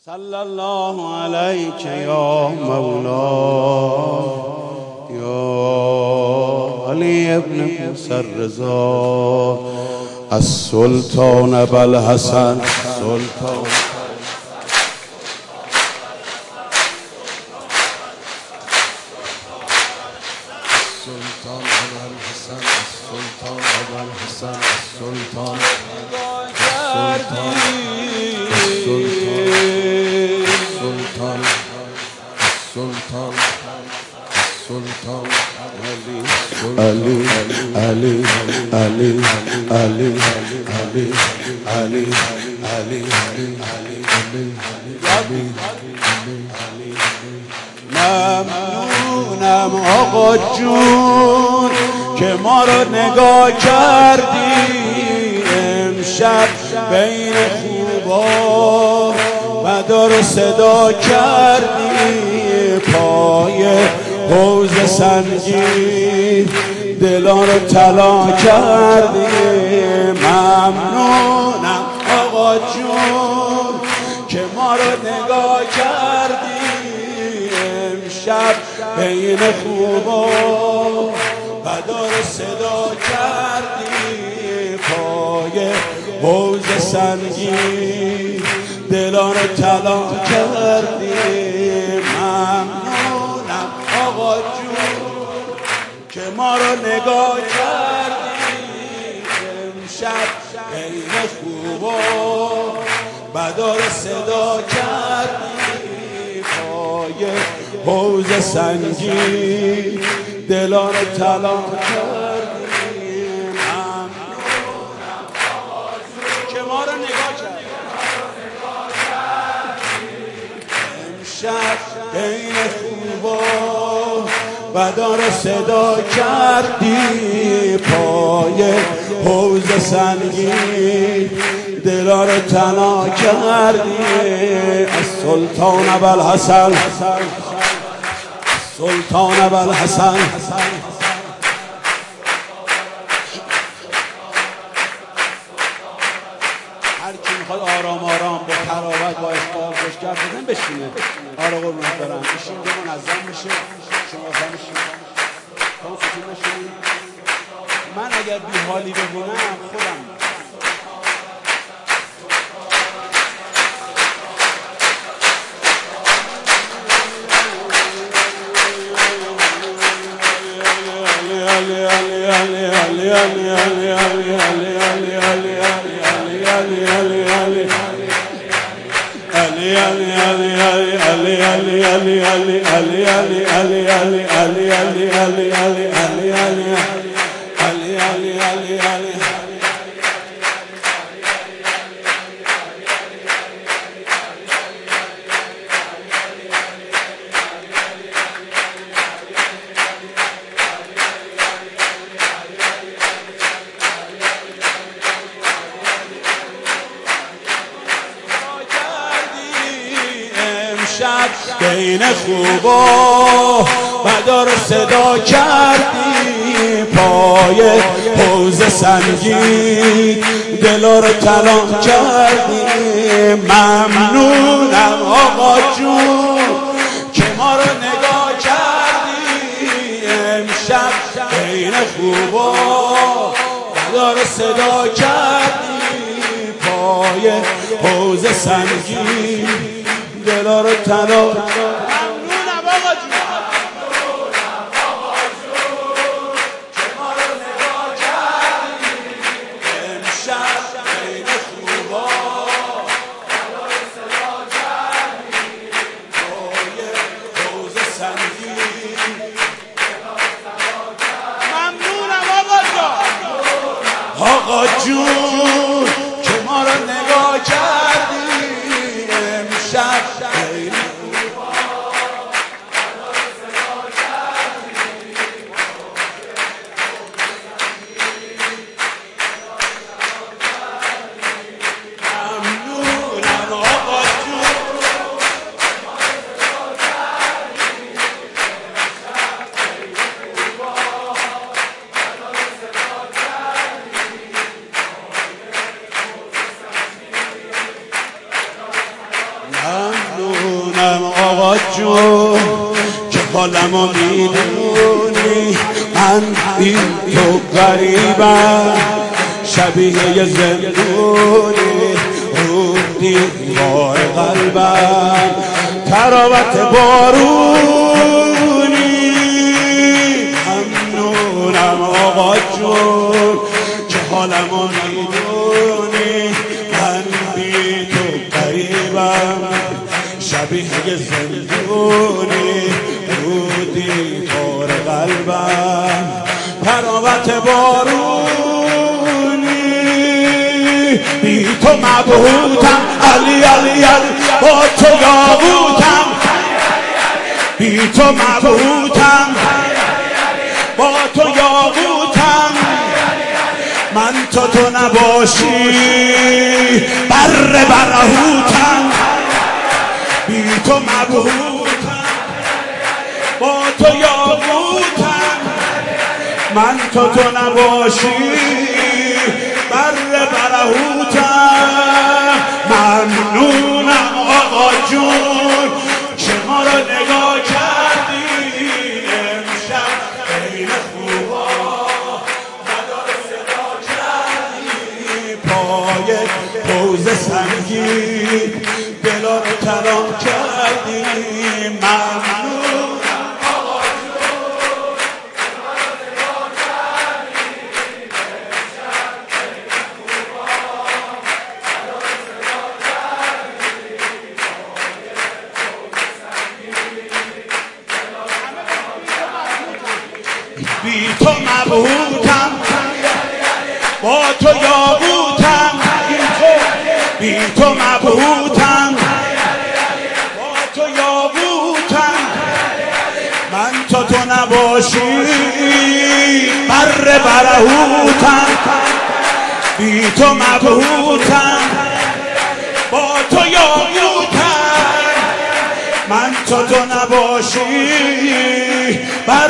صلی الله علیک یا مولا یا علی ابن موسی الرضا السلطان ابوالحسن سلطان السلطان ابوالحسن السلطان ابوالحسن السلطان السلطان السلطان علي علي علي علي علي علي علي ممنونم آقا جون که ما رو نگاه کردی امشب بین خوبا مدار رو صدا کردی پای حوض سنگی دلان رو طلا کردی ممنونم آقا جون که ما رو نگاه کردی امشب بین خوبا مدار رو صدا کردی پای حوض سنگی دلان رو طلا کردی ممنونم آقا جون که ما رو نگاه کردی امشب بین خوبا بدا رو صدا کردی پای حوض سنگی دلان رو طلا کردی ممنونم آقا جون که ما رو نگاه کردی امشب بین خوبا بدا رو صدا کردی پای حوض سنگی دلا رو طلا کردی السلطان ابوالحسن السلطان ابوالحسن هر کی میخواد آرام آرام با تراوت با اخبار خوشگر بزن بشینه. آره قربونت برم بشین که منظم بشه. شما بشین تا سکون بشین. من اگر بی حالی ببونم خودم بین خوبا بدا رو صدا کردی پای حوض سنگی دلا رو طلا کردی ممنونم آقا جون که ما رو نگاه کردی امشب بین خوبا بدا رو صدا کردی پای حوض سنگی دلا رو طلا ممنونم آقا جون که ما رو نگاه کردی امشب بین خوبا بدا رو صدا کردی پای حوض سنگی دلا رو طلا کردی ممنونم آقا جون که ما رو نگاه کردی امشب ممنونم آقا جون که حالمو میدونی، من بی تو غریبم شبیه زندونی رو دیوار قلبم تراوت بارونی. ممنونم آقا جون که حالمو میدونی، من بی تو غریبم شبیه زندونی رو دیوار قلبم تراوت بارونی. بی تو مبهوتم علی علی علی، با تو یاقوتم. بی تو مبهوتم با تو یاقوتم. من تو نباشی بر برهوتم. بی تو مبهوتم با تو یاقوتم. من تو نباشی بر برهوتم. ممنونم آقا جون که ما رو نگاه کردی امشب خیلی خوبا مدار صدا کردی. پای حوض سنگین دلا رو ترام کردی. ممنونم آقا جون که ما رو نگاه کردی امشب خیلی خوبا مدار صدا کردی. بی تو مبهوتم با تو یاقوتم. بی تو مبهوتم با تو یاقوتم. من تو نباشی بر برهوتم. بی تو مبهوتم با تو یاقوتم. من تو نباشی بر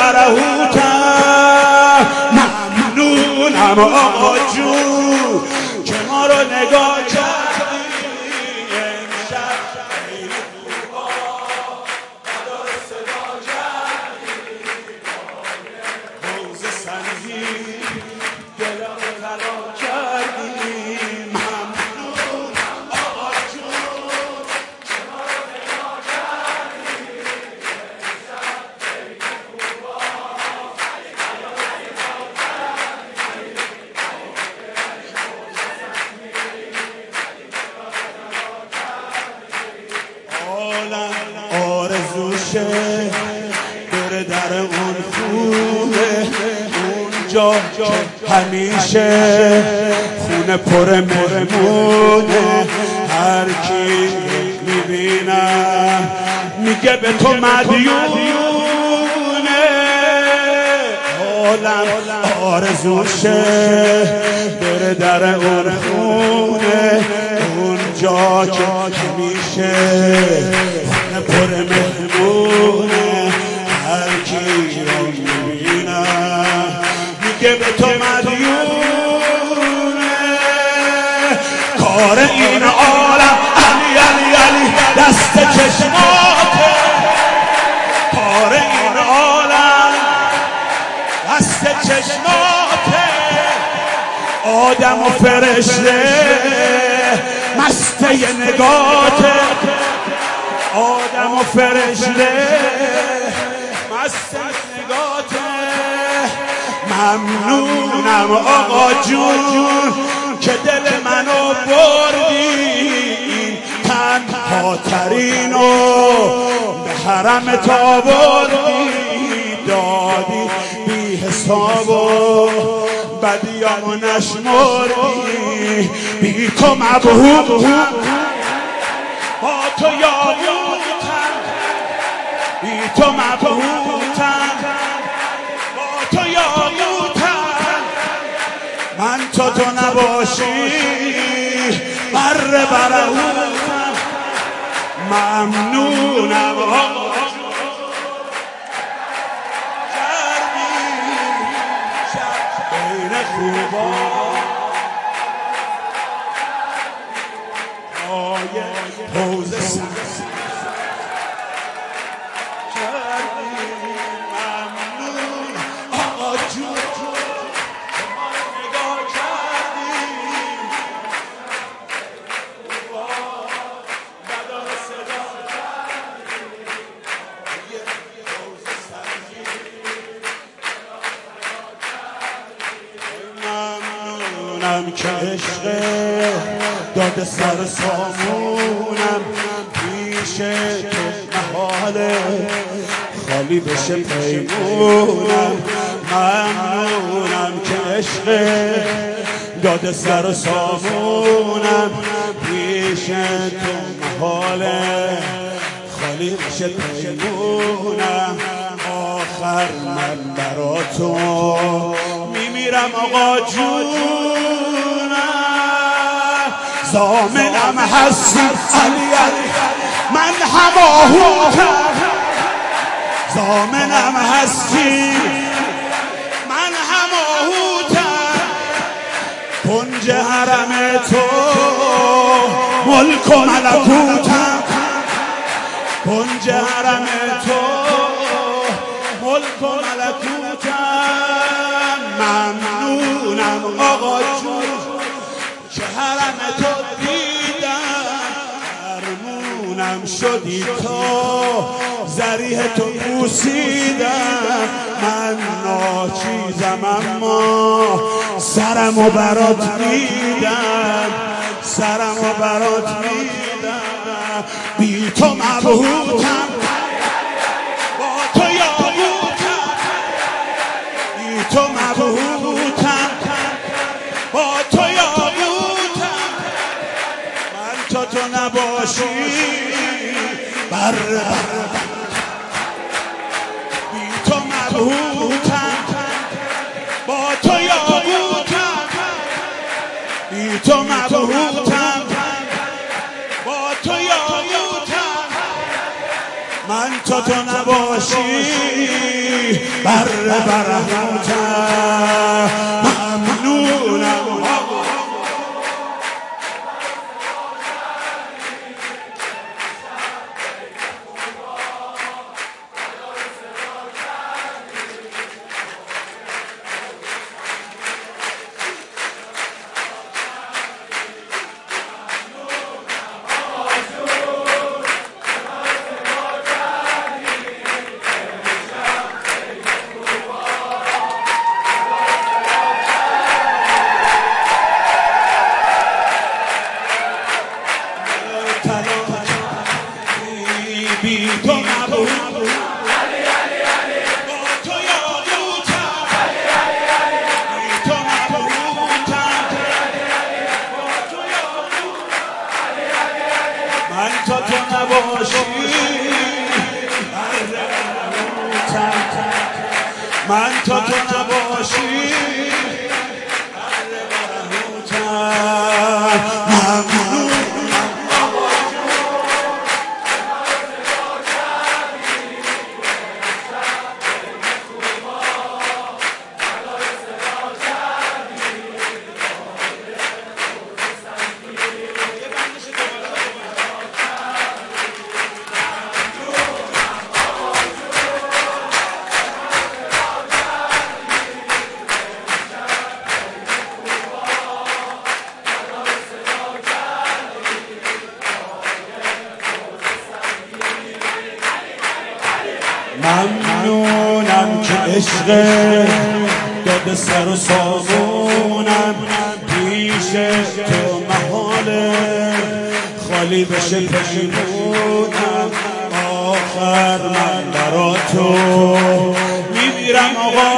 برهوتم. ممنونم آقا جون که ما رو نگاه کردی امشب خیلی خوبا مدار صدا کردی. حوض سنگین دلم رو طلا کردی. ممنونم آقا جون که ما رو نگاه کردی امشب خیلی خوبا آرزوشه بره در اون خونه، اونجا همیشه خونه پر مهمونه. هر کی میبینم میگه به تو مدیونه. حالم آرزوشه بره در اون خونه، اونجا که همیشه خونه پر مهمونه. هر کی رو میبینم میگه به تو مدیونه. کار این عالم علی علی علی دست چشماته. کار این عالم دست چشماته. آدم و فرشته مسته نگاته. آدم و فرشته مسته نگاته. ممنونم آقا جون که دل منو بردی، تنها ترینو به حرم تا بردی. دادی بی حسابو بدیامو نشمردی. بی تو مبهوتم با تو یاقوتم. بی تو مبهوتم با تو یاقوتم. من تو نباشی بر برهوتم. ممنونم آقا کردی بین خوبا حوض سر کردی. ممنون آقا جون که ما رو نگاه کردی. ندار صدا یه حوض سنگی. ممنونم که عشق داده سر سامونم پیش تو محاله خالی بشه پیمونم. ممنونم که عشق داده سر سامونم پیش تو محاله خالی بشه پیمونم. آخر من برا تو میمیرم آقا جونم. ضامنم هستی علی علی من هماهوتم. ضامنم هستی من هماهوتم. کنج حرم تو ملک و ملکوتم. کنج حرم تو ملک و ملکوتم. ممنونم آقا جون که حرم تو دیدم. درمونم شدی تو ذریح تو بوسیدم. من ناچیزم اما سرمو برات میدم. سرمو برات میدم. بی تو مبهوتم با تو یابوتم. بی تو مبهوتم با تو یابوتم. من تا تو نباشی بر بی تو مبهوتم با تو یابوتم. بی تو مبهوتم با تو یابوتم. من تا تو نباشی بر برهوتم. ممنونم بی تو مبهوتم با تو یابوتم. بی تو مبهوتم با تو یابوتم. من تا تو نباشی من تا تو نباشی ممنون. ممنونم که عشق داده سر و سامونم پیش تو محاله خالی بشه پیمونم. آخر من برا تو میمیرم آقا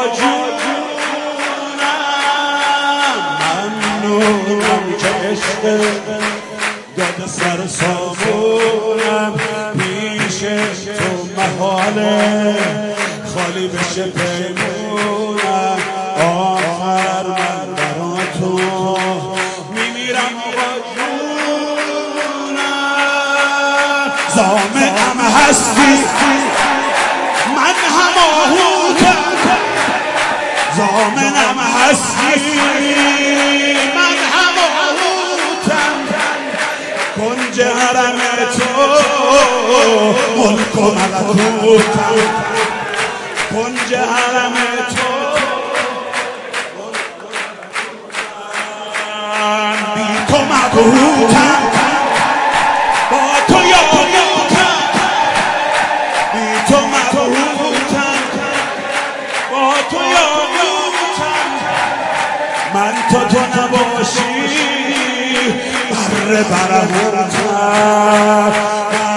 جونم. ممنونم که عشق داده سر و سامونم پیش تو محاله خالی بشه پیمونم. آخر من برا تو میمیرم آقا جونم. ضامنم هستی من هماهوتم. ضامنم هستی من هماهوتم. کنج حرم تو ملک و ملکوتم کنج حرم تو بی تو مبهوتم با تو یاقوتم بی تو مبهوتم با تو یاقوتم من تو نباشی بره برهوتم